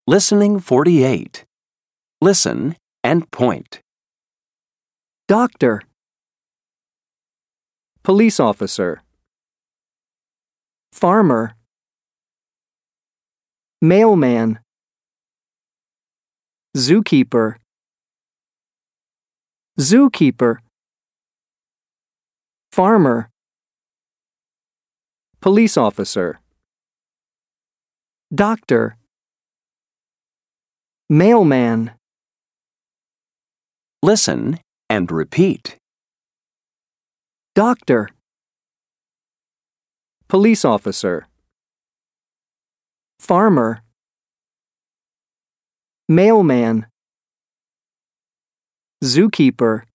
Listening 48. Listen and point. Doctor. Police officer. Farmer. Mailman. Zookeeper. Zookeeper. Farmer. Police officer. Doctor. Mailman. Listen and repeat. Doctor. Police officer. Farmer. Mailman. Zookeeper.